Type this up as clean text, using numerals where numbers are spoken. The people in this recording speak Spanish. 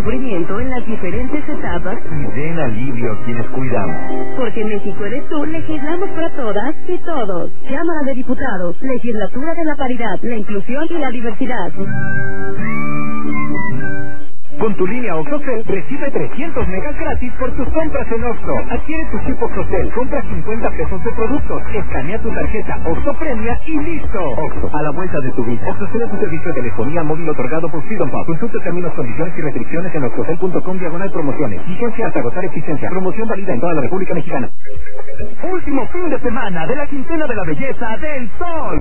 sufrimiento en las diferentes etapas y den alivio a quienes cuidamos. Porque México eres tú, legislamos para todas y todos. Cámara de Diputados, Legislatura de la Paridad, la Inclusión y la Diversidad. Con tu línea OXXOCEL, recibe 300 megas gratis por tus compras en OXXO. Adquiere tu chip OXXOCEL, compra 50 pesos de productos, escanea tu tarjeta OXXO Premia y listo. OXXO, a la vuelta de tu vida. OXXOCEL es un servicio de telefonía móvil otorgado por Freedom Pub. Consulta términos, condiciones y restricciones en oxxocel.com/promociones. Vigencia hasta agotar existencia. Promoción válida en toda la República Mexicana. Último fin de semana de la quincena de la belleza del Sol.